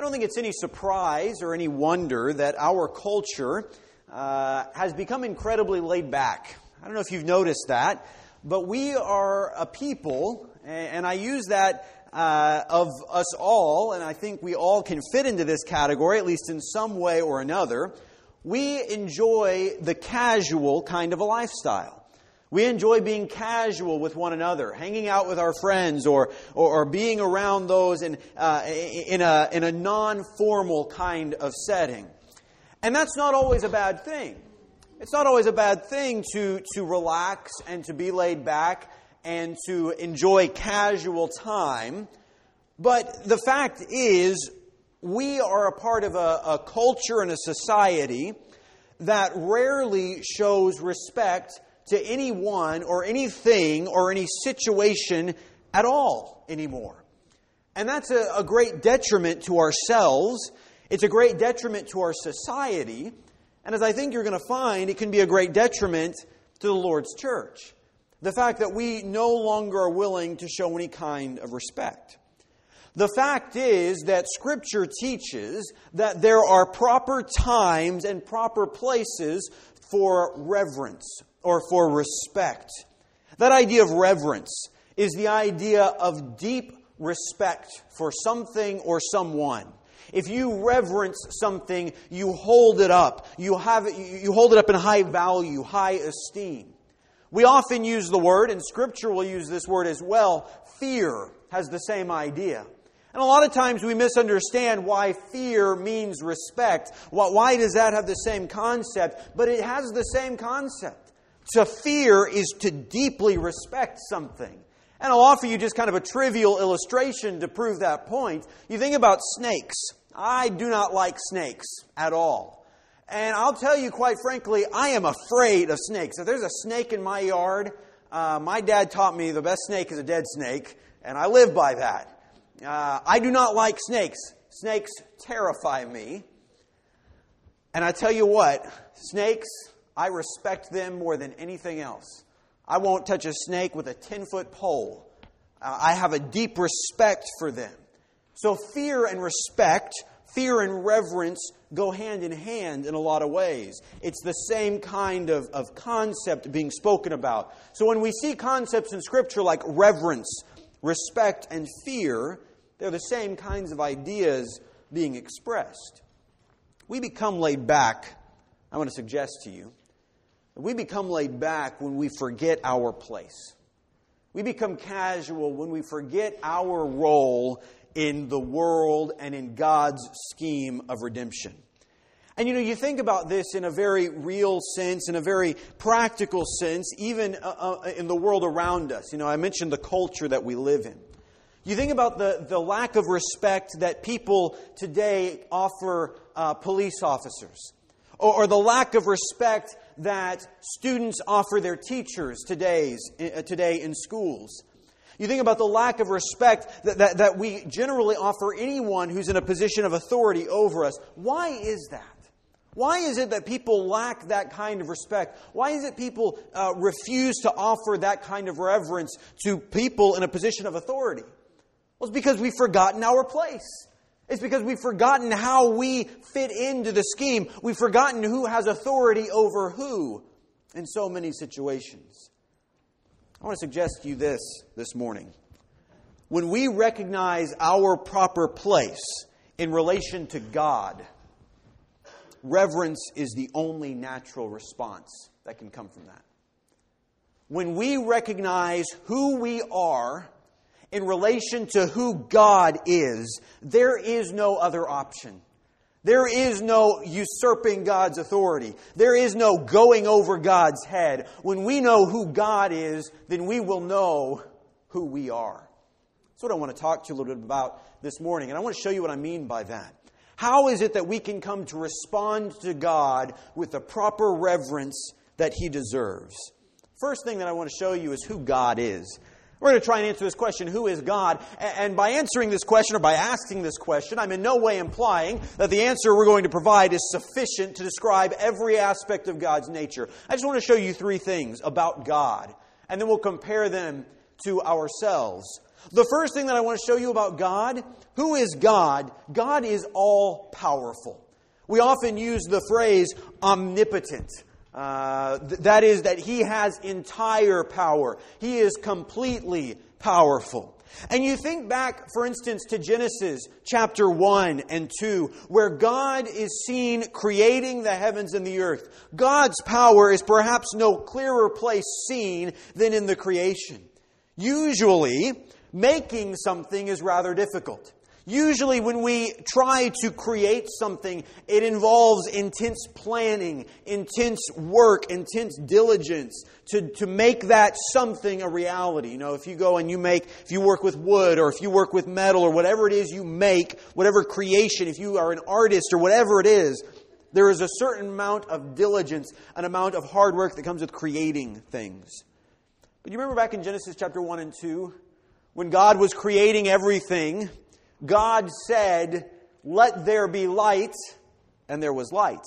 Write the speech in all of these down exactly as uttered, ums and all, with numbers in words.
don't think it's any surprise or any wonder that our culture uh, has become incredibly laid back. I don't know if you've noticed that, but we are a people, and I use that uh, of us all, and I think we all can fit into this category, at least in some way or another. We enjoy the casual kind of a lifestyle. We enjoy being casual with one another, hanging out with our friends, or or, or being around those in uh, in a in a non-formal kind of setting. And that's not always a bad thing. It's not always a bad thing to to relax and to be laid back and to enjoy casual time. But the fact is, we are a part of a, a culture and a society that rarely shows respect to anyone or anything or any situation at all anymore. And that's a, a great detriment to ourselves. It's a great detriment to our society. And as I think you're going to find, it can be a great detriment to the Lord's church. The fact that we no longer are willing to show any kind of respect. The fact is that Scripture teaches that there are proper times and proper places for reverence or for respect. That idea of reverence is the idea of deep respect for something or someone. If you reverence something, you hold it up. You have it, you hold it up in high value, high esteem. We often use the word, and Scripture will use this word as well, fear has the same idea. And a lot of times we misunderstand why fear means respect. Why does that have the same concept? But it has the same concept. To fear is to deeply respect something. And I'll offer you just kind of a trivial illustration to prove that point. You think about snakes. I do not like snakes at all. And I'll tell you quite frankly, I am afraid of snakes. If there's a snake in my yard, uh, my dad taught me the best snake is a dead snake, and I live by that. Uh, I do not like snakes. Snakes terrify me. And I tell you what, snakes, I respect them more than anything else. I won't touch a snake with a ten-foot pole. Uh, I have a deep respect for them. So fear and respect, fear and reverence go hand in hand in a lot of ways. It's the same kind of, of concept being spoken about. So when we see concepts in Scripture like reverence, respect, and fear, they're the same kinds of ideas being expressed. We become laid back, I want to suggest to you, we become laid back when we forget our place. We become casual when we forget our role in the world and in God's scheme of redemption. And you know, you think about this in a very real sense, in a very practical sense, even uh, uh, in the world around us. You know, I mentioned the culture that we live in. You think about the, the lack of respect that people today offer uh, police officers. Or, or the lack of respect that students offer their teachers today's, uh, today in schools. You think about the lack of respect that, that, that we generally offer anyone who's in a position of authority over us. Why is that? Why is it that people lack that kind of respect? Why is it people uh, refuse to offer that kind of reverence to people in a position of authority? Well, it's because we've forgotten our place. It's because we've forgotten how we fit into the scheme. We've forgotten who has authority over who in so many situations. I want to suggest to you this this morning. When we recognize our proper place in relation to God, reverence is the only natural response that can come from that. When we recognize who we are in relation to who God is, there is no other option. There is no usurping God's authority. There is no going over God's head. When we know who God is, then we will know who we are. That's what I want to talk to you a little bit about this morning. And I want to show you what I mean by that. How is it that we can come to respond to God with the proper reverence that He deserves? First thing that I want to show you is who God is. We're going to try and answer this question, who is God? And by answering this question, or by asking this question, I'm in no way implying that the answer we're going to provide is sufficient to describe every aspect of God's nature. I just want to show you three things about God, and then we'll compare them to ourselves. The first thing that I want to show you about God, who is God? God is all-powerful. We often use the phrase omnipotent. Uh, th- that is, that He has entire power. He is completely powerful. And you think back, for instance, to Genesis chapter one and two, where God is seen creating the heavens and the earth. God's power is perhaps no clearer place seen than in the creation. Usually, making something is rather difficult. Usually when we try to create something, it involves intense planning, intense work, intense diligence to, to make that something a reality. You know, if you go and you make, if you work with wood or if you work with metal or whatever it is you make, whatever creation, if you are an artist or whatever it is, there is a certain amount of diligence, an amount of hard work that comes with creating things. But you remember back in Genesis chapter one and two, when God was creating everything, God said, "Let there be light," and there was light.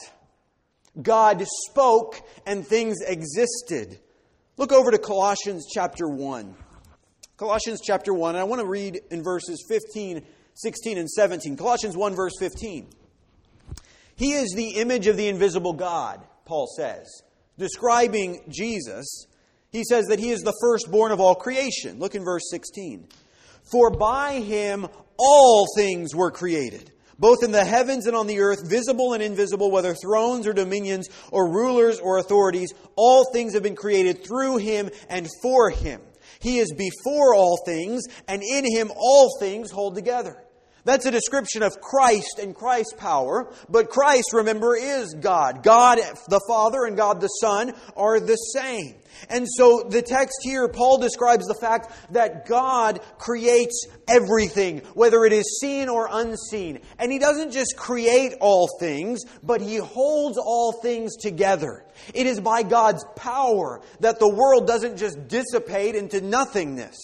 God spoke, and things existed. Look over to Colossians chapter one. Colossians chapter one, and I want to read in verses fifteen, sixteen, and seventeen. Colossians one, verse fifteen. He is the image of the invisible God, Paul says. Describing Jesus, he says that He is the firstborn of all creation. Look in verse sixteen. For by Him all things were created, both in the heavens and on the earth, visible and invisible, whether thrones or dominions or rulers or authorities. All things have been created through Him and for Him. He is before all things, and in Him all things hold together. That's a description of Christ and Christ's power. But Christ, remember, is God. God the Father and God the Son are the same. And so the text here, Paul describes the fact that God creates everything, whether it is seen or unseen. And He doesn't just create all things, but He holds all things together. It is by God's power that the world doesn't just dissipate into nothingness.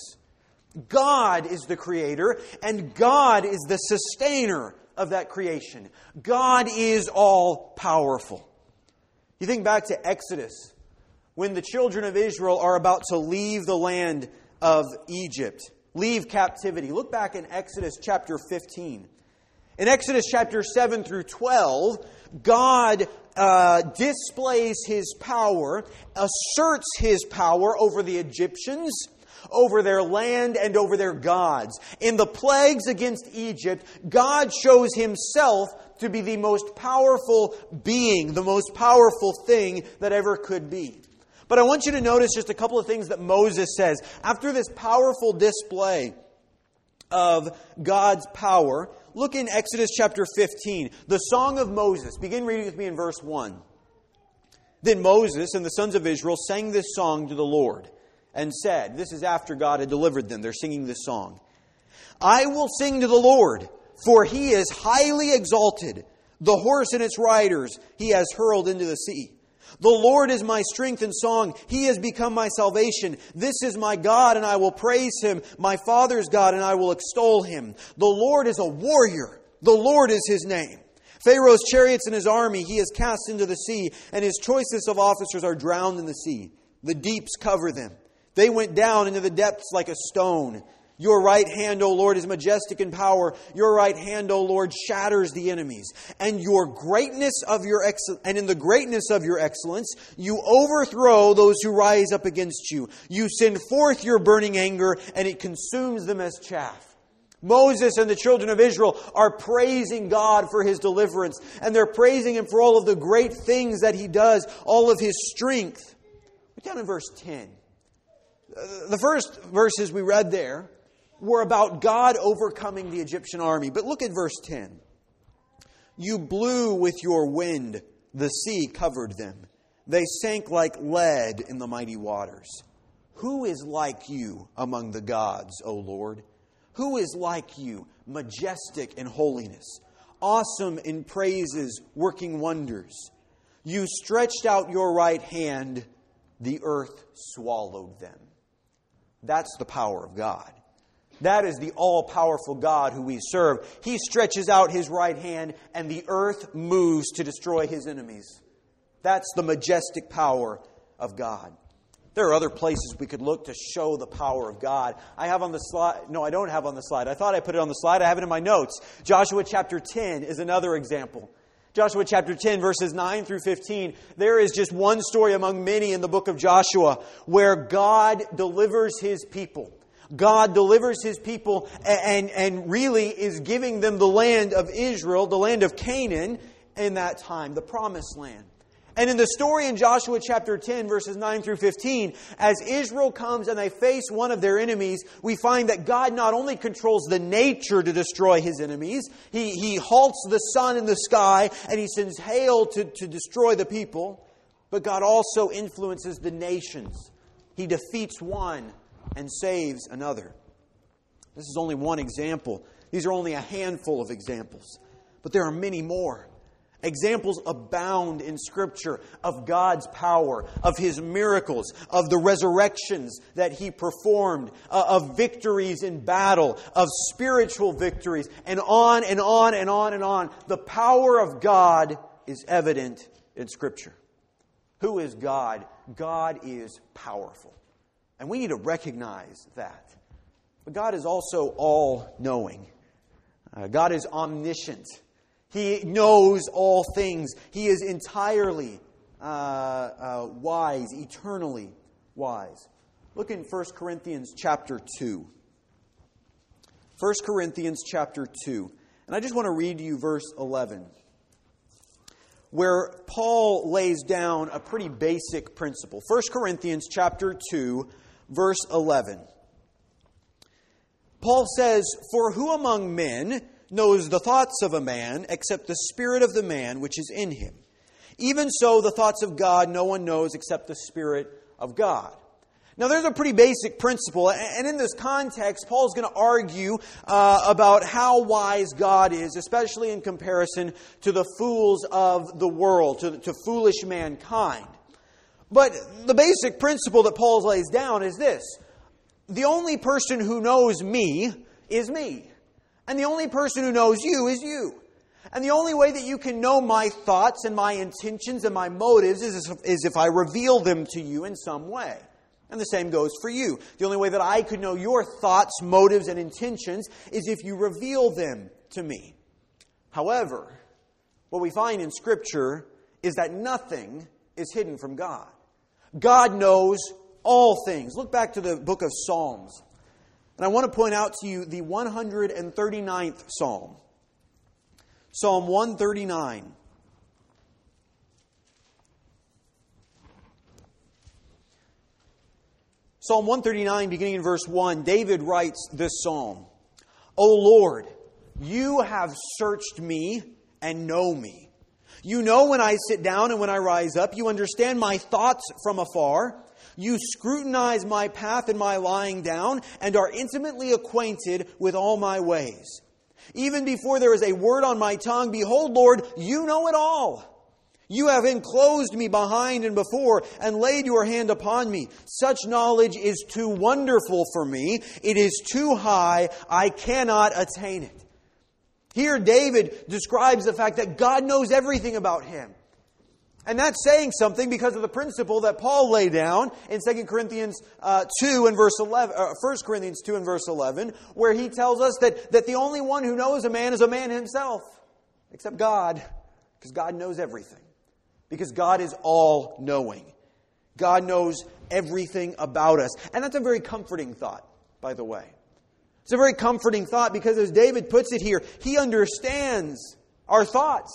God is the creator, and God is the sustainer of that creation. God is all-powerful. You think back to Exodus, when the children of Israel are about to leave the land of Egypt, leave captivity. Look back in Exodus chapter fifteen. In Exodus chapter seven through twelve, God uh, displays His power, asserts His power over the Egyptians, over their land and over their gods. In the plagues against Egypt, God shows Himself to be the most powerful being, the most powerful thing that ever could be. But I want you to notice just a couple of things that Moses says. After this powerful display of God's power, look in Exodus chapter fifteen, the Song of Moses. Begin reading with me in verse one. Then Moses and the sons of Israel sang this song to the Lord, and said, this is after God had delivered them, they're singing this song. I will sing to the Lord, for He is highly exalted. The horse and its riders He has hurled into the sea. The Lord is my strength and song. He has become my salvation. This is my God, and I will praise Him, my Father's God, and I will extol Him. The Lord is a warrior. The Lord is His name. Pharaoh's chariots and his army He has cast into the sea, and His choicest of officers are drowned in the sea. The deeps cover them. They went down into the depths like a stone. Your right hand, O Lord, is majestic in power. Your right hand, O Lord, shatters the enemies. And your greatness of your excel- and in the greatness of your excellence, you overthrow those who rise up against you. You send forth your burning anger, and it consumes them as chaff. Moses and the children of Israel are praising God for His deliverance, and they're praising Him for all of the great things that He does, all of His strength. Look down in verse ten. The first verses we read there were about God overcoming the Egyptian army. But look at verse ten. You blew with your wind, the sea covered them. They sank like lead in the mighty waters. Who is like You among the gods, O Lord? Who is like You, majestic in holiness, awesome in praises, working wonders? You stretched out Your right hand, the earth swallowed them. That's the power of God. That is the all-powerful God who we serve. He stretches out His right hand and the earth moves to destroy His enemies. That's the majestic power of God. There are other places we could look to show the power of God. I have on the slide, no, I don't have on the slide. I thought I put it on the slide. I have it in my notes. Joshua chapter ten is another example. Joshua chapter ten, verses nine through fifteen. There is just one story among many in the book of Joshua where God delivers His people. God delivers His people and, and really is giving them the land of Israel, the land of Canaan in that time, the promised land. And in the story in Joshua chapter ten, verses nine through fifteen, as Israel comes and they face one of their enemies, we find that God not only controls the nature to destroy His enemies, He, he halts the sun in the sky and He sends hail to, to destroy the people, but God also influences the nations. He defeats one and saves another. This is only one example. These are only a handful of examples, but there are many more. Examples abound in Scripture of God's power, of His miracles, of the resurrections that He performed, uh, of victories in battle, of spiritual victories, and on and on and on and on. The power of God is evident in Scripture. Who is God? God is powerful. And we need to recognize that. But God is also all-knowing. Uh, God is omniscient. He knows all things. He is entirely uh, uh, wise, eternally wise. Look in First Corinthians chapter two. First Corinthians chapter two. And I just want to read to you verse eleven, where Paul lays down a pretty basic principle. First Corinthians chapter two, verse eleven. Paul says, "For who among men knows the thoughts of a man except the spirit of the man which is in him? Even so, the thoughts of God no one knows except the Spirit of God." Now, there's a pretty basic principle, and in this context, Paul's going to argue uh, about how wise God is, especially in comparison to the fools of the world, to, to foolish mankind. But the basic principle that Paul lays down is this: the only person who knows me is me. And the only person who knows you is you. And the only way that you can know my thoughts and my intentions and my motives is, is if I reveal them to you in some way. And the same goes for you. The only way that I could know your thoughts, motives, and intentions is if you reveal them to me. However, what we find in Scripture is that nothing is hidden from God. God knows all things. Look back to the book of Psalms. And I want to point out to you the one hundred thirty-ninth Psalm. Psalm one thirty-nine. Psalm one thirty-nine, beginning in verse one, David writes this psalm: "O Lord, you have searched me and know me. You know when I sit down and when I rise up. You understand my thoughts from afar. You scrutinize my path and my lying down, and are intimately acquainted with all my ways. Even before there is a word on my tongue, behold, Lord, you know it all. You have enclosed me behind and before, and laid your hand upon me. Such knowledge is too wonderful for me. It is too high. I cannot attain it." Here David describes the fact that God knows everything about him. And that's saying something because of the principle that Paul laid down in Second Corinthians uh, two and verse eleven, uh, First Corinthians two and verse eleven, where he tells us that, that the only one who knows a man is a man himself, except God, because God knows everything. Because God is all-knowing. God knows everything about us. And that's a very comforting thought, by the way. It's a very comforting thought because, as David puts it here, he understands our thoughts.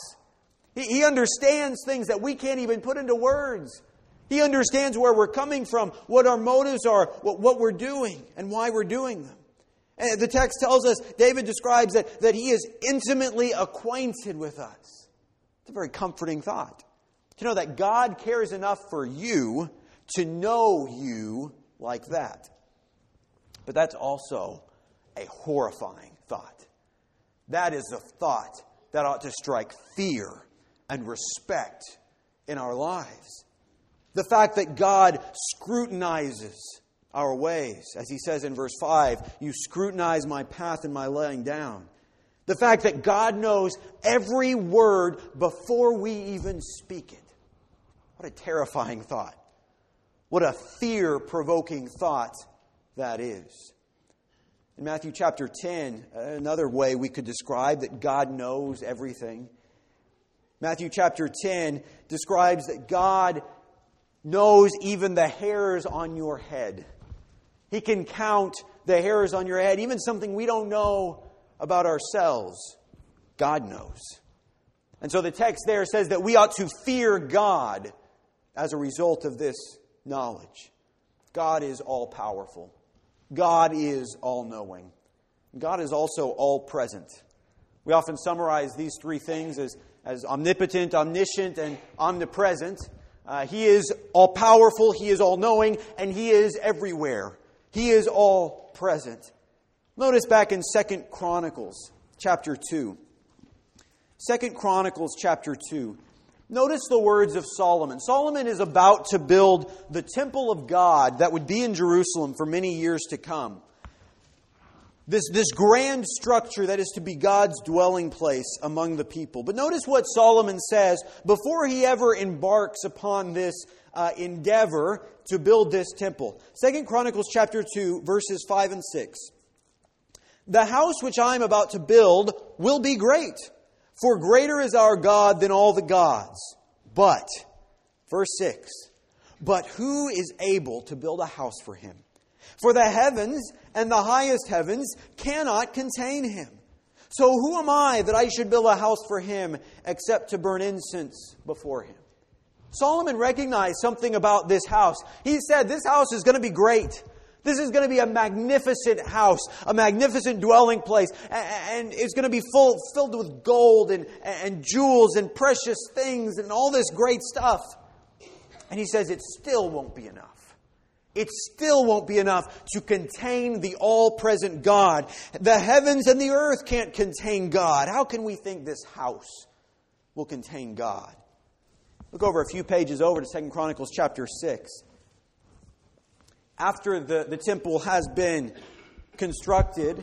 He understands things that we can't even put into words. He understands where we're coming from, what our motives are, what, what we're doing, and why we're doing them. And the text tells us, David describes that, that he is intimately acquainted with us. It's a very comforting thought. To know that God cares enough for you to know you like that. But that's also a horrifying thought. That is a thought that ought to strike fear and respect in our lives. The fact that God scrutinizes our ways. As he says in verse five, "You scrutinize my path and my laying down." The fact that God knows every word before we even speak it. What a terrifying thought. What a fear-provoking thought that is. In Matthew chapter ten, another way we could describe that God knows everything. Matthew chapter ten describes that God knows even the hairs on your head. He can count the hairs on your head, even something we don't know about ourselves. God knows. And so the text there says that we ought to fear God as a result of this knowledge. God is all-powerful. God is all-knowing. God is also all-present. We often summarize these three things as, as omnipotent, omniscient, and omnipresent. Uh, he is all-powerful, He is all-knowing, and He is everywhere. He is all-present. Notice back in Second Chronicles chapter two. Second Chronicles chapter two. Notice the words of Solomon. Solomon is about to build the temple of God that would be in Jerusalem for many years to come. This, this grand structure that is to be God's dwelling place among the people. But notice what Solomon says before he ever embarks upon this uh, endeavor to build this temple. Second Chronicles chapter two, verses five and six. The house which I am about to build will be great, for greater is our God than all the gods. But, verse six, but who is able to build a house for Him? For the heavens and the highest heavens cannot contain Him. So who am I that I should build a house for Him except to burn incense before Him? Solomon recognized something about this house. He said, this house is going to be great. This is going to be a magnificent house, a magnificent dwelling place, and it's going to be full, filled with gold and, and jewels and precious things and all this great stuff. And he says it still won't be enough. It still won't be enough to contain the all-present God. The heavens and the earth can't contain God. How can we think this house will contain God? Look over a few pages over to Second Chronicles chapter six. After the, the temple has been constructed,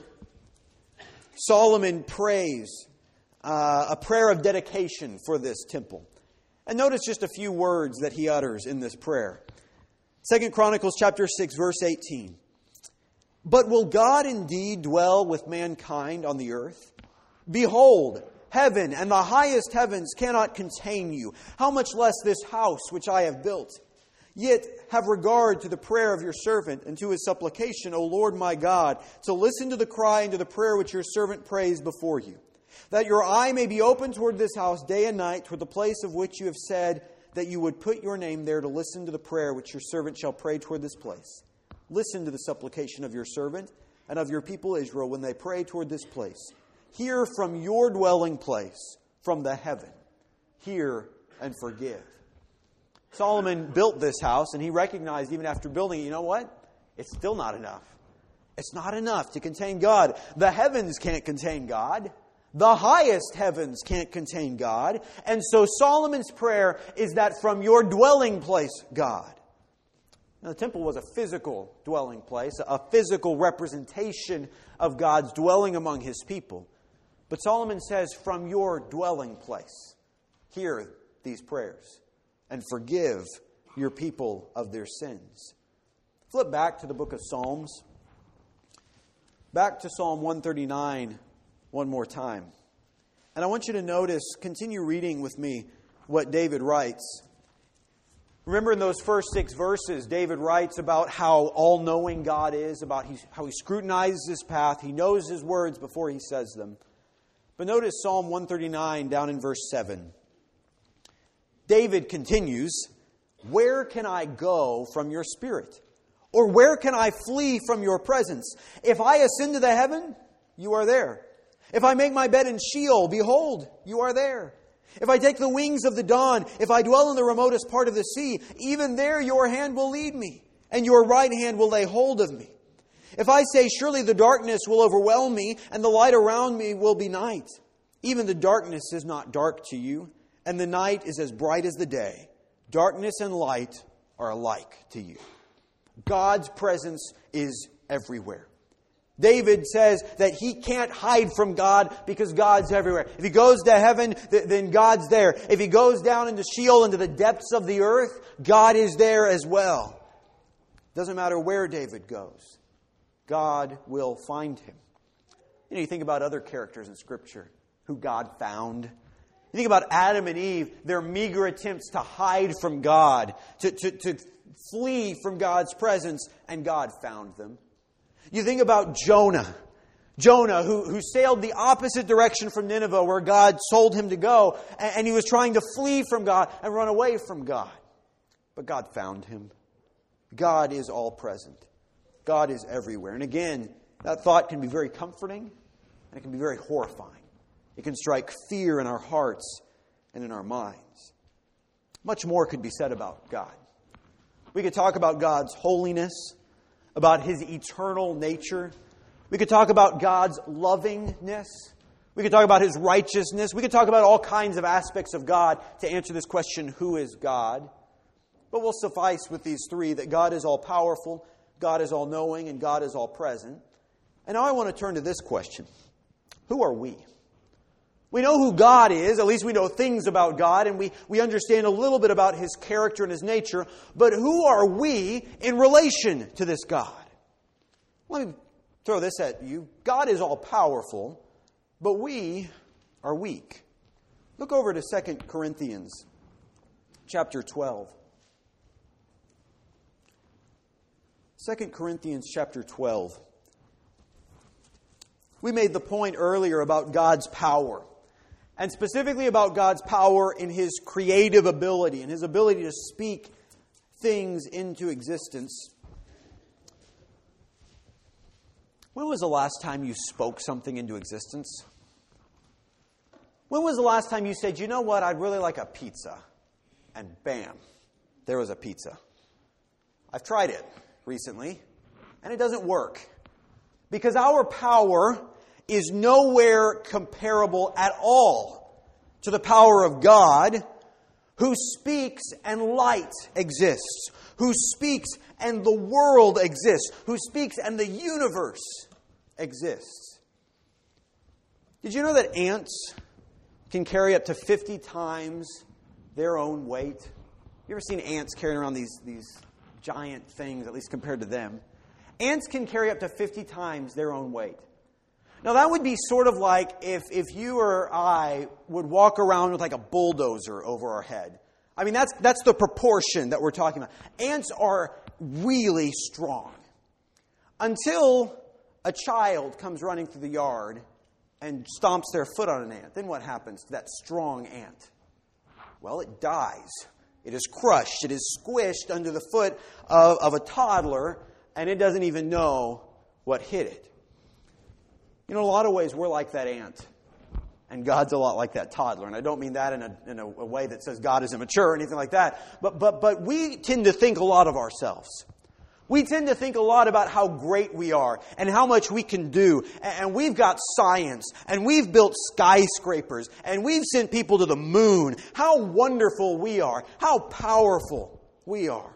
Solomon prays uh, a prayer of dedication for this temple. And notice just a few words that he utters in this prayer. Second Chronicles chapter six, verse eighteen. But will God indeed dwell with mankind on the earth? Behold, heaven and the highest heavens cannot contain you. How much less this house which I have built? Yet have regard to the prayer of your servant and to his supplication, O Lord my God, to listen to the cry and to the prayer which your servant prays before you. That your eye may be open toward this house day and night, toward the place of which you have said that you would put your name there, to listen to the prayer which your servant shall pray toward this place. Listen to the supplication of your servant and of your people Israel when they pray toward this place. Hear from your dwelling place, from the heaven. Hear and forgive. Solomon built this house, and he recognized even after building it, you know what? It's still not enough. It's not enough to contain God. The heavens can't contain God. The highest heavens can't contain God. And so Solomon's prayer is that from your dwelling place, God. Now, the temple was a physical dwelling place, a physical representation of God's dwelling among His people. But Solomon says, from your dwelling place, hear these prayers and forgive your people of their sins. Flip back to the book of Psalms. Back to Psalm one thirty-nine one more time. And I want you to notice, continue reading with me what David writes. Remember in those first six verses, David writes about how all-knowing God is, about how He scrutinizes His path, He knows His words before He says them. But notice Psalm one thirty-nine down in verse seven. David continues, where can I go from your spirit? Or where can I flee from your presence? If I ascend to the heaven, you are there. If I make my bed in Sheol, behold, you are there. If I take the wings of the dawn, if I dwell in the remotest part of the sea, even there your hand will lead me, and your right hand will lay hold of me. If I say, surely the darkness will overwhelm me, and the light around me will be night. Even the darkness is not dark to you, and the night is as bright as the day. Darkness and light are alike to you. God's presence is everywhere. David says that he can't hide from God because God's everywhere. If he goes to heaven, then God's there. If he goes down into Sheol, into the depths of the earth, God is there as well. Doesn't matter where David goes, God will find him. You know, you think about other characters in Scripture who God found. You think about Adam and Eve, their meager attempts to hide from God, to, to, to flee from God's presence, and God found them. You think about Jonah. Jonah, who, who sailed the opposite direction from Nineveh, where God told him to go, and, and he was trying to flee from God and run away from God. But God found him. God is all present. God is everywhere. And again, that thought can be very comforting, and it can be very horrifying. It can strike fear in our hearts and in our minds. Much more could be said about God. We could talk about God's holiness, about His eternal nature. We could talk about God's lovingness. We could talk about His righteousness. We could talk about all kinds of aspects of God to answer this question, who is God? But we'll suffice with these three, that God is all-powerful, God is all-knowing, and God is all-present. And now I want to turn to this question. Who are we? We know who God is, at least we know things about God, and we, we understand a little bit about His character and His nature, but who are we in relation to this God? Let me throw this at you. God is all-powerful, but we are weak. Look over to Second Corinthians chapter twelve. Second Corinthians chapter twelve. We made the point earlier about God's power, and specifically about God's power in His creative ability and His ability to speak things into existence. When was the last time you spoke something into existence? When was the last time you said, you know what, I'd really like a pizza? And bam, there was a pizza. I've tried it recently, and it doesn't work. Because our power is nowhere comparable at all to the power of God, who speaks and light exists, who speaks and the world exists, who speaks and the universe exists. Did you know that ants can carry up to fifty times their own weight? You ever seen ants carrying around these, these giant things, at least compared to them? Ants can carry up to fifty times their own weight. Now that would be sort of like if, if you or I would walk around with like a bulldozer over our head. I mean, that's, that's the proportion that we're talking about. Ants are really strong. Until a child comes running through the yard and stomps their foot on an ant. Then what happens to that strong ant? Well, it dies. It is crushed. It is squished under the foot of, of a toddler, and it doesn't even know what hit it. You know, in a lot of ways, we're like that ant. And God's a lot like that toddler. And I don't mean that in a, in a, a way that says God is immature or anything like that. But, but, but we tend to think a lot of ourselves. We tend to think a lot about how great we are and how much we can do. And we've got science. And we've built skyscrapers. And we've sent people to the moon. How wonderful we are. How powerful we are.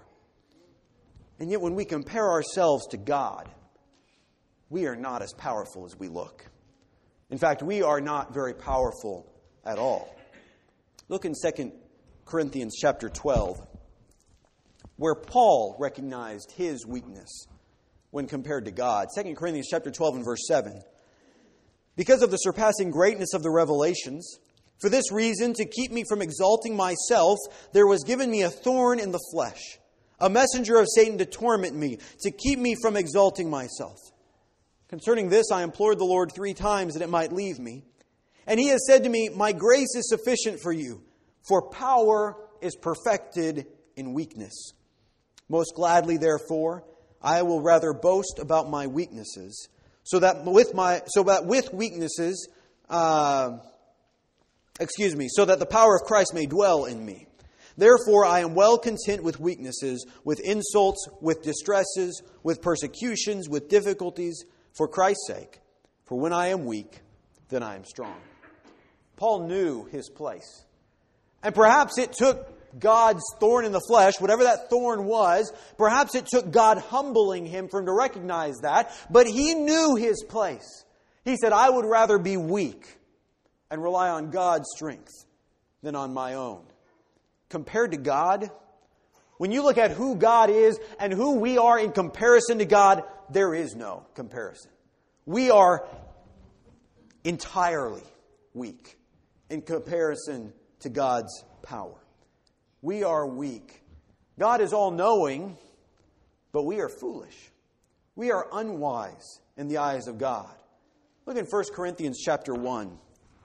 And yet when we compare ourselves to God, we are not as powerful as we look. In fact, we are not very powerful at all. Look in Second Corinthians chapter twelve, where Paul recognized his weakness when compared to God. Second Corinthians chapter twelve and verse seven. Because of the surpassing greatness of the revelations, for this reason, to keep me from exalting myself, there was given me a thorn in the flesh, a messenger of Satan to torment me, to keep me from exalting myself. Concerning this, I implored the Lord three times that it might leave me. And He has said to me, my grace is sufficient for you, for power is perfected in weakness. Most gladly, therefore, I will rather boast about my weaknesses, so that with my so that with weaknesses, uh, excuse me, so that the power of Christ may dwell in me. Therefore, I am well content with weaknesses, with insults, with distresses, with persecutions, with difficulties, for Christ's sake. For when I am weak, then I am strong. Paul knew his place. And perhaps it took God's thorn in the flesh, whatever that thorn was, perhaps it took God humbling him for him to recognize that, but he knew his place. He said, I would rather be weak and rely on God's strength than on my own. Compared to God, When you look at who God is and who we are in comparison to God, there is no comparison. We are entirely weak in comparison to God's power. We are weak. God is all-knowing, but we are foolish. We are unwise in the eyes of God. Look in First Corinthians chapter one.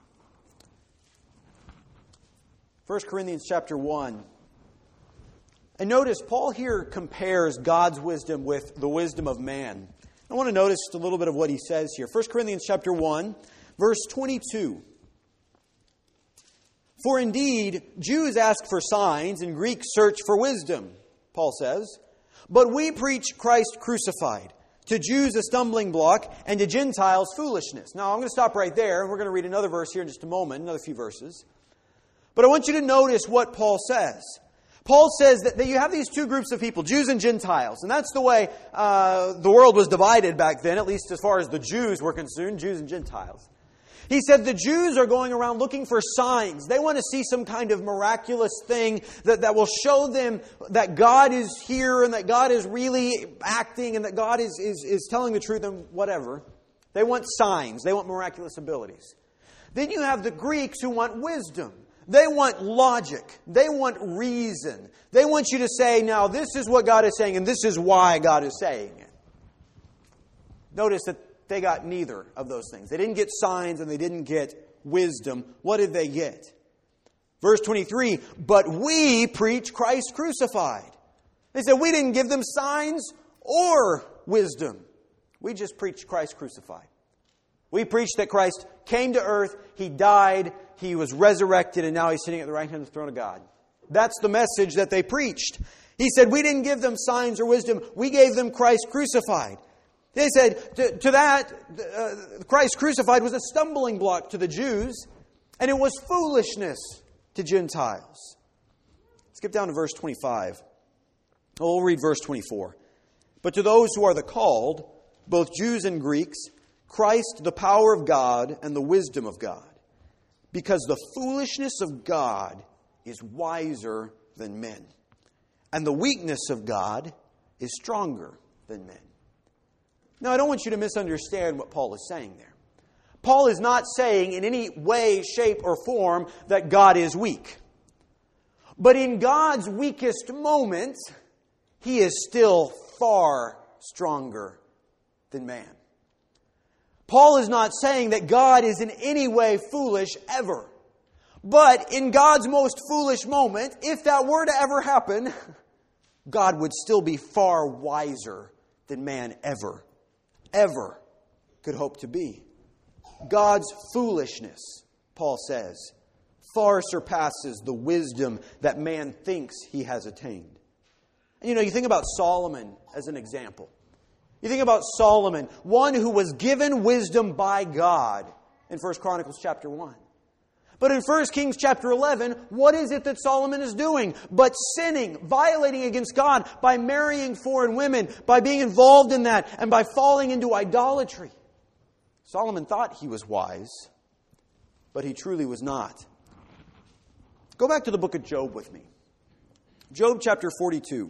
First Corinthians chapter one. And notice, Paul here compares God's wisdom with the wisdom of man. I want to notice just a little bit of what he says here. First Corinthians chapter one, verse twenty-two. For indeed, Jews ask for signs and Greeks search for wisdom, Paul says. But we preach Christ crucified, to Jews a stumbling block, and to Gentiles foolishness. Now, I'm going to stop right there. We're going to read another verse here in just a moment, another few verses. But I want you to notice what Paul says. Paul says that, that you have these two groups of people, Jews and Gentiles. And that's the way uh, the world was divided back then, at least as far as the Jews were concerned, Jews and Gentiles. He said the Jews are going around looking for signs. They want to see some kind of miraculous thing that, that will show them that God is here and that God is really acting and that God is, is, is telling the truth and whatever. They want signs. They want miraculous abilities. Then you have the Greeks who want wisdom. They want logic. They want reason. They want you to say, now this is what God is saying and this is why God is saying it. Notice that they got neither of those things. They didn't get signs and they didn't get wisdom. What did they get? Verse twenty-three, but we preach Christ crucified. They said we didn't give them signs or wisdom. We just preached Christ crucified. We preached that Christ came to earth, He died, He was resurrected, and now He's sitting at the right hand of the throne of God. That's the message that they preached. He said we didn't give them signs or wisdom. We gave them Christ crucified. They said to, to that, uh, Christ crucified was a stumbling block to the Jews, and it was foolishness to Gentiles. Skip down to verse twenty-five. Oh, we'll read verse twenty-four. But to those who are the called, both Jews and Greeks, Christ the power of God and the wisdom of God. Because the foolishness of God is wiser than men, and the weakness of God is stronger than men. Now, I don't want you to misunderstand what Paul is saying there. Paul is not saying in any way, shape, or form that God is weak. But in God's weakest moment, He is still far stronger than man. Paul is not saying that God is in any way foolish ever. But in God's most foolish moment, if that were to ever happen, God would still be far wiser than man ever ever could hope to be. God's foolishness, Paul says, far surpasses the wisdom that man thinks he has attained. And you know, you think about Solomon as an example. You think about Solomon, one who was given wisdom by God in First Chronicles chapter one. But in First Kings chapter eleven, what is it that Solomon is doing but sinning, violating against God by marrying foreign women, by being involved in that, and by falling into idolatry? Solomon thought he was wise, but he truly was not. Go back to the book of Job with me. Job chapter forty-two.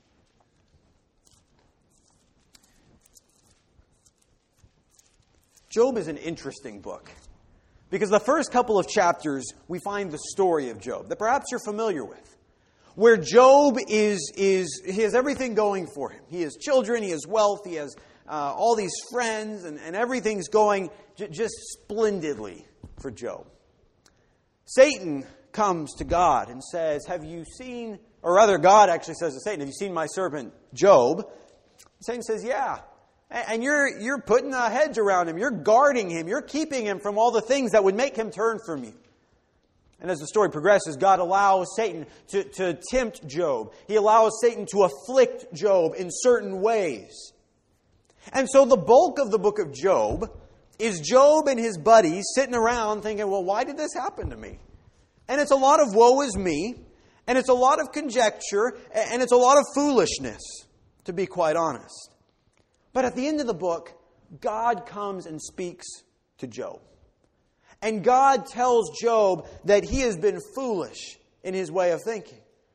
Job is an interesting book. Because the first couple of chapters, we find the story of Job that perhaps you're familiar with. Where Job is, is he has everything going for him. He has children, he has wealth, he has uh, all these friends, and, and everything's going j- just splendidly for Job. Satan comes to God and says, have you seen, or rather God actually says to Satan, have you seen my servant Job? Satan says, yeah. And you're you're putting a hedge around him. You're guarding him. You're keeping him from all the things that would make him turn from you. And as the story progresses, God allows Satan to, to tempt Job. He allows Satan to afflict Job in certain ways. And so the bulk of the book of Job is Job and his buddies sitting around thinking, well, why did this happen to me? And it's a lot of woe is me. And it's a lot of conjecture. And it's a lot of foolishness, to be quite honest. But at the end of the book, God comes and speaks to Job. And God tells Job that he has been foolish in his way of thinking.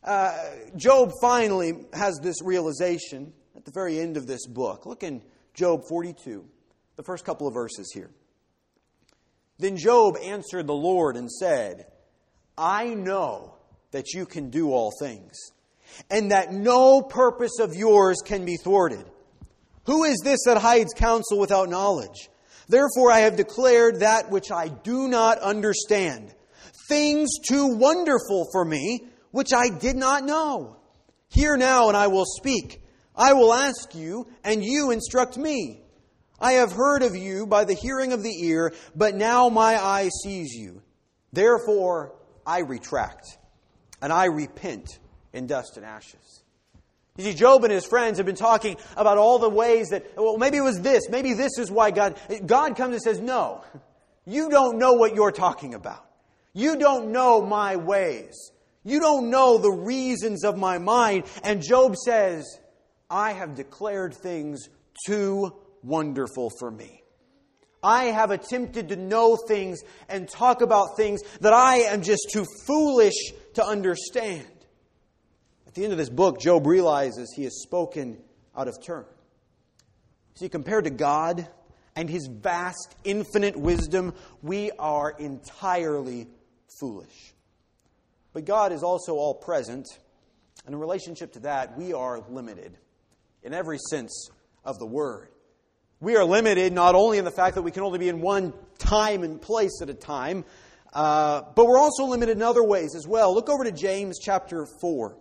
uh, Job finally has this realization at the very end of this book. Look in Job forty-two, the first couple of verses here. Then Job answered the Lord and said, I know that you can do all things, and that no purpose of yours can be thwarted. Who is this that hides counsel without knowledge? Therefore I have declared that which I do not understand, things too wonderful for me, which I did not know. Hear now, and I will speak. I will ask you, and you instruct me. I have heard of you by the hearing of the ear, but now my eye sees you. Therefore I retract, and I repent in dust and ashes. You see, Job and his friends have been talking about all the ways that, well, maybe it was this, maybe this is why God... God comes and says, no, you don't know what you're talking about. You don't know my ways. You don't know the reasons of my mind. And Job says, I have declared things too wonderful for me. I have attempted to know things and talk about things that I am just too foolish to understand. At the end of this book, Job realizes he has spoken out of turn. See, compared to God and His vast, infinite wisdom, we are entirely foolish. But God is also all-present, and in relationship to that, we are limited in every sense of the word. We are limited not only in the fact that we can only be in one time and place at a time, uh, but we're also limited in other ways as well. Look over to James chapter four.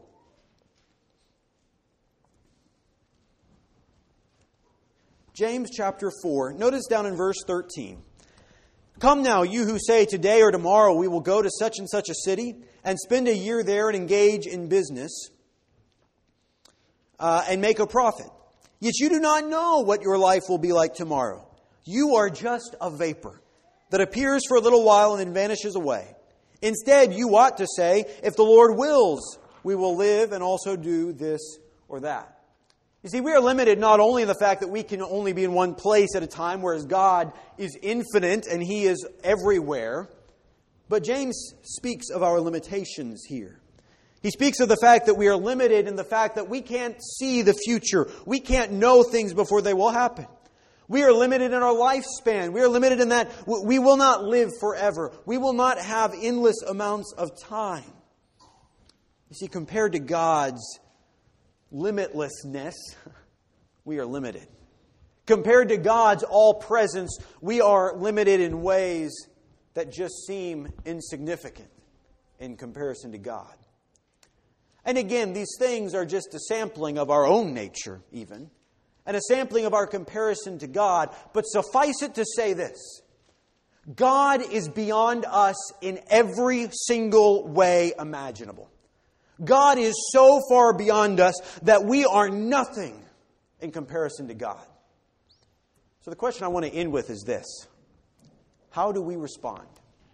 James chapter four. Notice down in verse thirteen. Come now, you who say, today or tomorrow we will go to such and such a city and spend a year there and engage in business uh, and make a profit. Yet you do not know what your life will be like tomorrow. You are just a vapor that appears for a little while and then vanishes away. Instead, you ought to say, if the Lord wills, we will live and also do this or that. You see, we are limited not only in the fact that we can only be in one place at a time, whereas God is infinite and He is everywhere, but James speaks of our limitations here. He speaks of the fact that we are limited in the fact that we can't see the future. We can't know things before they will happen. We are limited in our lifespan. We are limited in that we will not live forever. We will not have endless amounts of time. You see, compared to God's limitlessness, we are limited. Compared to God's all-presence, we are limited in ways that just seem insignificant in comparison to God. And again, these things are just a sampling of our own nature, even, and a sampling of our comparison to God. But suffice it to say this: God is beyond us in every single way imaginable. God is so far beyond us that we are nothing in comparison to God. So the question I want to end with is this: how do we respond?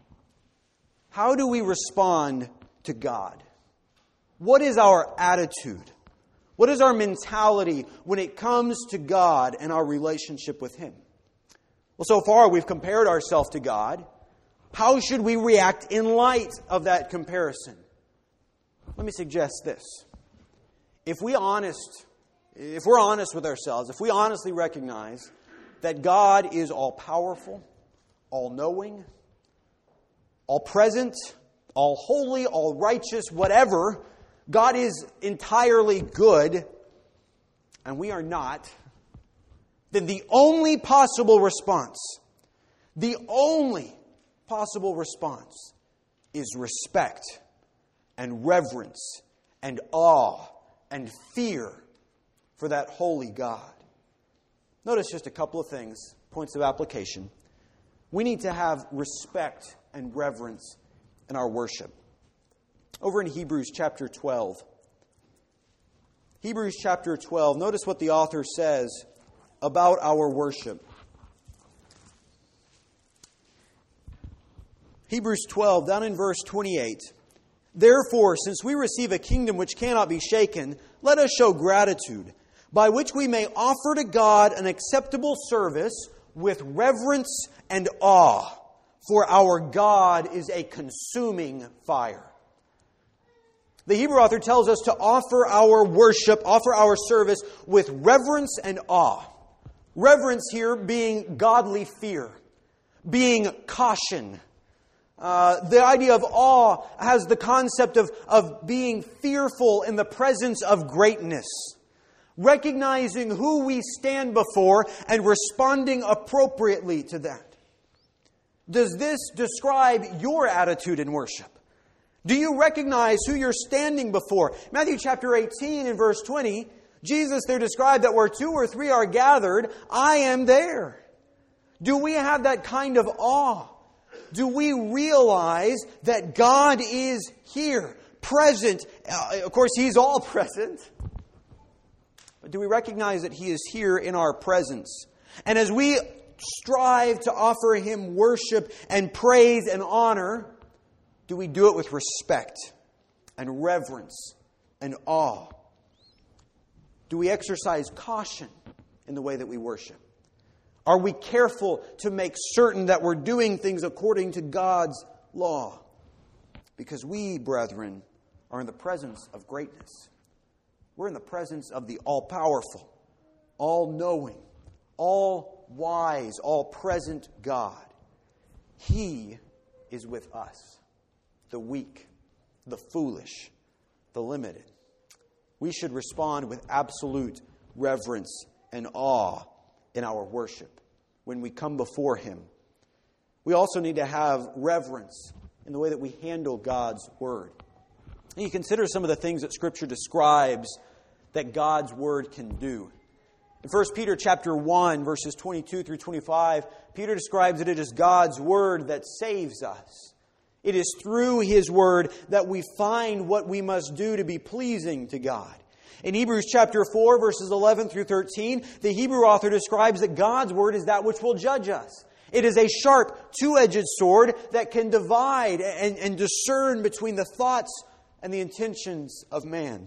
How do we respond to God? What is our attitude? What is our mentality when it comes to God and our relationship with Him? Well, so far we've compared ourselves to God. How should we react in light of that comparison? Let me suggest this. If we honest, if we're honest with ourselves, if we honestly recognize that God is all-powerful, all-knowing, all-present, all-holy, all-righteous, whatever, God is entirely good, and we are not, then the only possible response, the only possible response is respect and reverence and awe and fear for that holy God. Notice just a couple of things, points of application. We need to have respect and reverence in our worship. Over in Hebrews chapter twelve. Hebrews chapter twelve. Notice what the author says about our worship. Hebrews twelve, down in verse twenty-eight. Therefore, since we receive a kingdom which cannot be shaken, let us show gratitude, by which we may offer to God an acceptable service with reverence and awe, for our God is a consuming fire. The Hebrew author tells us to offer our worship, offer our service with reverence and awe. Reverence here being godly fear, being caution. Uh, the idea of awe has the concept of, of being fearful in the presence of greatness. Recognizing who we stand before and responding appropriately to that. Does this describe your attitude in worship? Do you recognize who you're standing before? Matthew chapter eighteen and verse twenty, Jesus there described that where two or three are gathered, I am there. Do we have that kind of awe? Do we realize that God is here, present? Uh, of course, He's all present. But do we recognize that He is here in our presence? And as we strive to offer Him worship and praise and honor, do we do it with respect and reverence and awe? Do we exercise caution in the way that we worship? Are we careful to make certain that we're doing things according to God's law? Because we, brethren, are in the presence of greatness. We're in the presence of the all-powerful, all-knowing, all-wise, all-present God. He is with us, the weak, the foolish, the limited. We should respond with absolute reverence and awe in our worship when we come before Him. We also need to have reverence in the way that we handle God's Word. And you consider some of the things that Scripture describes that God's Word can do. In First Peter chapter one, verses twenty-two through twenty-five, Peter describes that it is God's Word that saves us. It is through His Word that we find what we must do to be pleasing to God. In Hebrews chapter four, verses eleven through thirteen, the Hebrew author describes that God's Word is that which will judge us. It is a sharp, two-edged sword that can divide and, and discern between the thoughts and the intentions of man.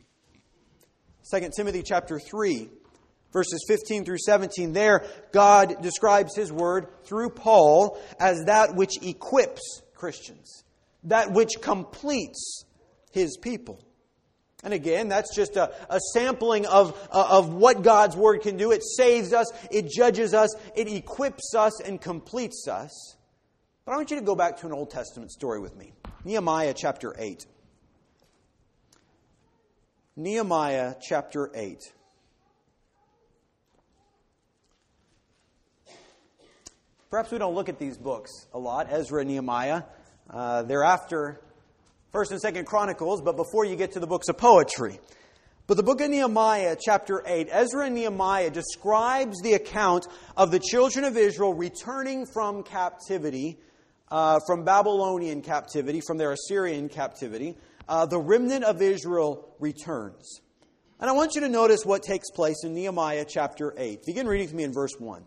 Second Timothy chapter three, verses fifteen through seventeen, there God describes His Word through Paul as that which equips Christians, that which completes His people. And again, that's just a, a sampling of, uh, of what God's Word can do. It saves us, it judges us, it equips us and completes us. But I want you to go back to an Old Testament story with me. Nehemiah chapter eight. Nehemiah chapter eight. Perhaps we don't look at these books a lot, Ezra and Nehemiah. Uh, they're after First and Second Chronicles, but before you get to the books of poetry. But the book of Nehemiah, chapter eight, Ezra and Nehemiah describes the account of the children of Israel returning from captivity, uh, from Babylonian captivity, from their Assyrian captivity. Uh, the remnant of Israel returns. And I want you to notice what takes place in Nehemiah chapter eight. Begin reading with me in verse one.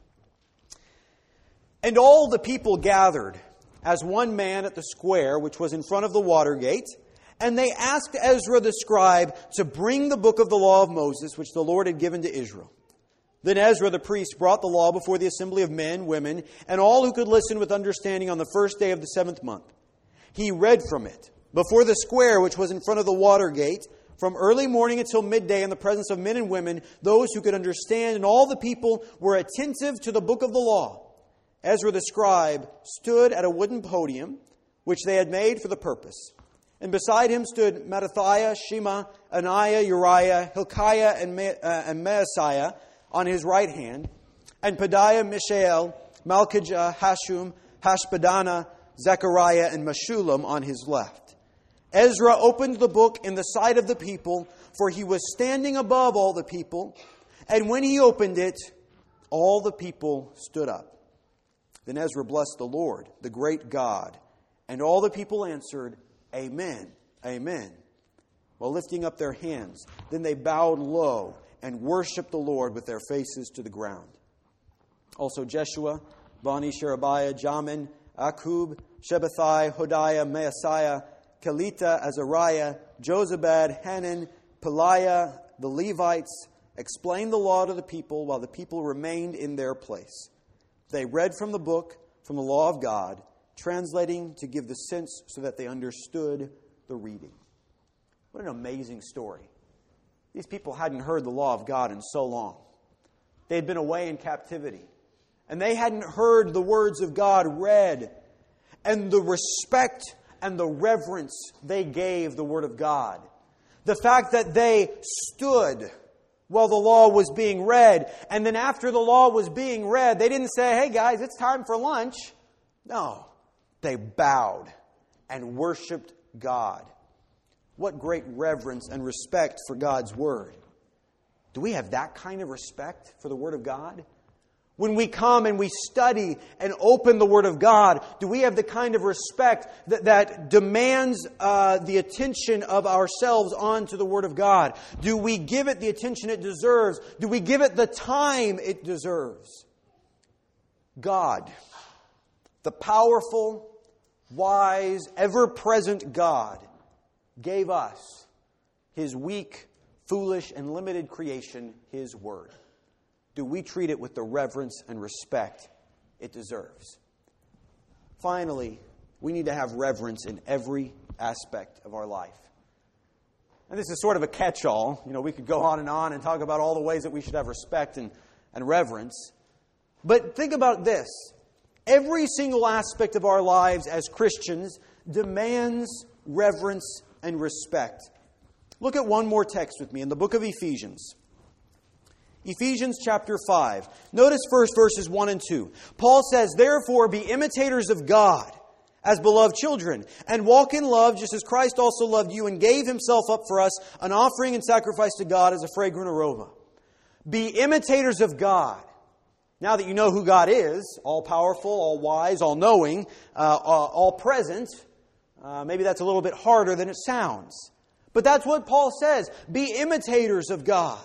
And all the people gathered as one man at the square which was in front of the water gate, and they asked Ezra the scribe to bring the book of the law of Moses, which the Lord had given to Israel. Then Ezra the priest brought the law before the assembly of men, women, and all who could listen with understanding on the first day of the seventh month. He read from it before the square which was in front of the water gate, from early morning until midday, in the presence of men and women, those who could understand, and all the people were attentive to the book of the law. Ezra the scribe stood at a wooden podium, which they had made for the purpose. And beside him stood Mattathiah, Shema, Ananiah, Uriah, Hilkiah, and, Ma- uh, and Maaseiah on his right hand, and Pedaiah, Mishael, Malchijah, Hashum, Hashbaddanah, Zechariah, and Meshullam on his left. Ezra opened the book in the sight of the people, for he was standing above all the people. And when he opened it, all the people stood up. Then Ezra blessed the Lord, the great God. And all the people answered, Amen, Amen, while lifting up their hands. Then they bowed low and worshipped the Lord with their faces to the ground. Also Jeshua, Bani, Sherebiah, Jamin, Akub, Shabbathai, Hodiah, Maaseiah, Kelita, Azariah, Jozabad, Hanan, Peliah, the Levites, explained the law to the people while the people remained in their place. They read from the book, from the law of God, translating to give the sense so that they understood the reading. What an amazing story. These people hadn't heard the law of God in so long. They had been away in captivity. And they hadn't heard the words of God read. And the respect and the reverence they gave the Word of God. The fact that they stood while the law was being read. And then after the law was being read, they didn't say, hey guys, it's time for lunch. No, they bowed and worshiped God. What great reverence and respect for God's Word. Do we have that kind of respect for the Word of God? When we come and we study and open the Word of God, do we have the kind of respect that, that demands uh, the attention of ourselves onto the Word of God? Do we give it the attention it deserves? Do we give it the time it deserves? God, the powerful, wise, ever-present God, gave us His weak, foolish, and limited creation, His Word. Do we treat it with the reverence and respect it deserves? Finally, we need to have reverence in every aspect of our life. And this is sort of a catch-all. You know, we could go on and on and talk about all the ways that we should have respect and, and reverence. But think about this. Every single aspect of our lives as Christians demands reverence and respect. Look at one more text with me in the book of Ephesians. Ephesians chapter five. Notice first verses one and two. Paul says, therefore be imitators of God as beloved children, and walk in love just as Christ also loved you and gave Himself up for us, an offering and sacrifice to God as a fragrant aroma. Be imitators of God. Now that you know who God is, all-powerful, all-wise, all-knowing, uh, all-present, uh, maybe that's a little bit harder than it sounds. But that's what Paul says. Be imitators of God.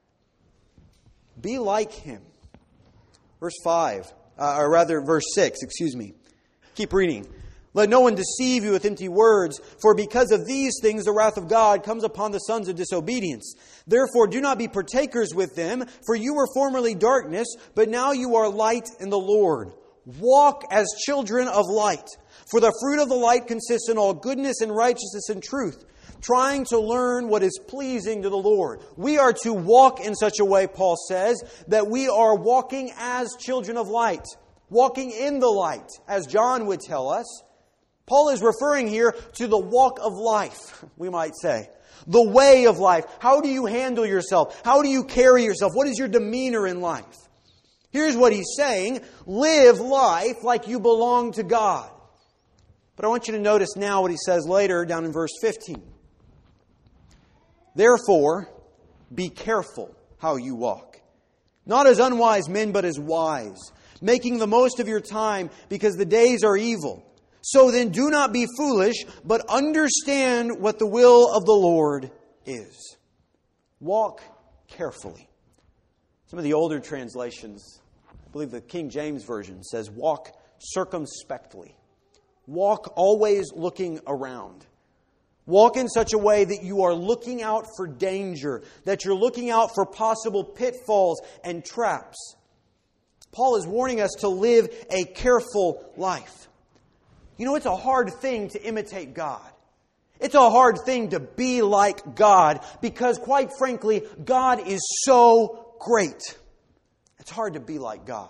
Be like Him. Verse five, uh, or rather verse six, excuse me. Keep reading. Let no one deceive you with empty words, for because of these things the wrath of God comes upon the sons of disobedience. Therefore do not be partakers with them, for you were formerly darkness, but now you are light in the Lord. Walk as children of light, for the fruit of the light consists in all goodness and righteousness and truth, trying to learn what is pleasing to the Lord. We are to walk in such a way, Paul says, that we are walking as children of light, walking in the light, as John would tell us. Paul is referring here to the walk of life, we might say. The way of life. How do you handle yourself? How do you carry yourself? What is your demeanor in life? Here's what he's saying. Live life like you belong to God. But I want you to notice now what he says later down in verse fifteen. Therefore, be careful how you walk. Not as unwise men, but as wise, making the most of your time, because the days are evil. So then do not be foolish, but understand what the will of the Lord is. Walk carefully. Some of the older translations, I believe the King James Version says, walk circumspectly. Walk always looking around. Walk in such a way that you are looking out for danger, that you're looking out for possible pitfalls and traps. Paul is warning us to live a careful life. You know, it's a hard thing to imitate God. It's a hard thing to be like God because, quite frankly, God is so great. It's hard to be like God.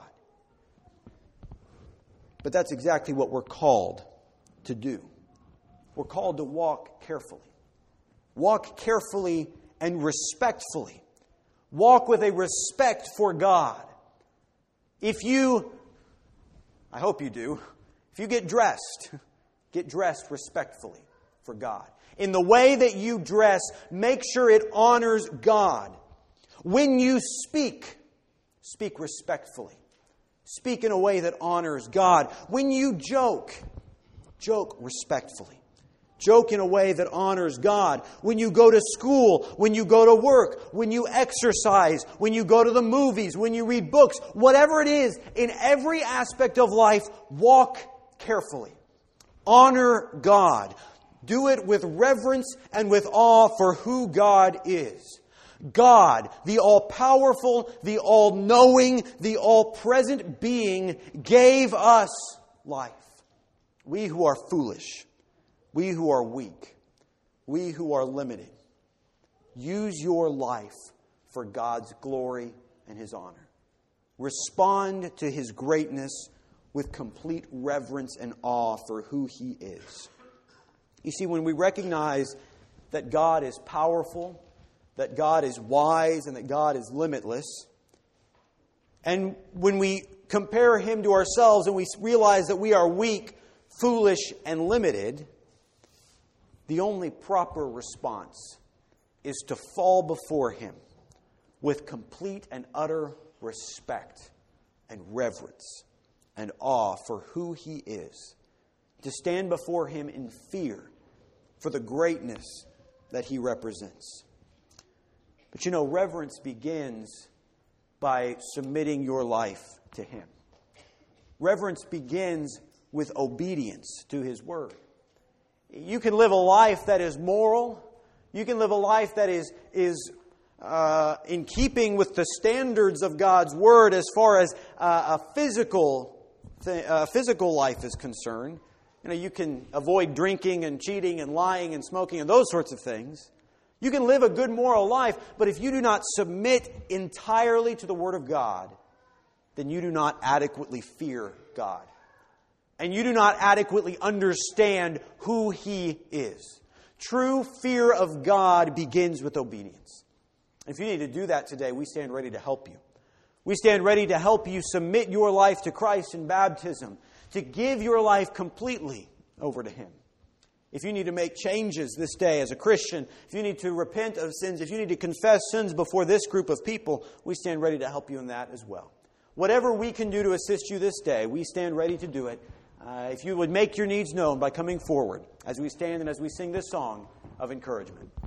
But that's exactly what we're called to do. We're called to walk carefully. Walk carefully and respectfully. Walk with a respect for God. If you, I hope you do, if you get dressed, get dressed respectfully for God. In the way that you dress, make sure it honors God. When you speak, speak respectfully. Speak in a way that honors God. When you joke, joke respectfully. Joke in a way that honors God. When you go to school, when you go to work, when you exercise, when you go to the movies, when you read books, whatever it is, in every aspect of life, walk carefully. Honor God. Do it with reverence and with awe for who God is. God, the all-powerful, the all-knowing, the all-present being, gave us life. We who are foolish, we who are weak, we who are limited, use your life for God's glory and His honor. Respond to His greatness with complete reverence and awe for who He is. You see, when we recognize that God is powerful, that God is wise, and that God is limitless, and when we compare Him to ourselves and we realize that we are weak, foolish, and limited, the only proper response is to fall before Him with complete and utter respect and reverence and awe for who He is. To stand before Him in fear for the greatness that He represents. But you know, reverence begins by submitting your life to Him. Reverence begins with obedience to His Word. You can live a life that is moral. You can live a life that is, is uh, in keeping with the standards of God's Word as far as uh, a physical, th- uh, physical life is concerned. You know, you can avoid drinking and cheating and lying and smoking and those sorts of things. You can live a good moral life, but if you do not submit entirely to the Word of God, then you do not adequately fear God. And you do not adequately understand who He is. True fear of God begins with obedience. If you need to do that today, we stand ready to help you. We stand ready to help you submit your life to Christ in baptism, to give your life completely over to Him. If you need to make changes this day as a Christian, if you need to repent of sins, if you need to confess sins before this group of people, we stand ready to help you in that as well. Whatever we can do to assist you this day, we stand ready to do it. Uh, if you would make your needs known by coming forward as we stand and as we sing this song of encouragement.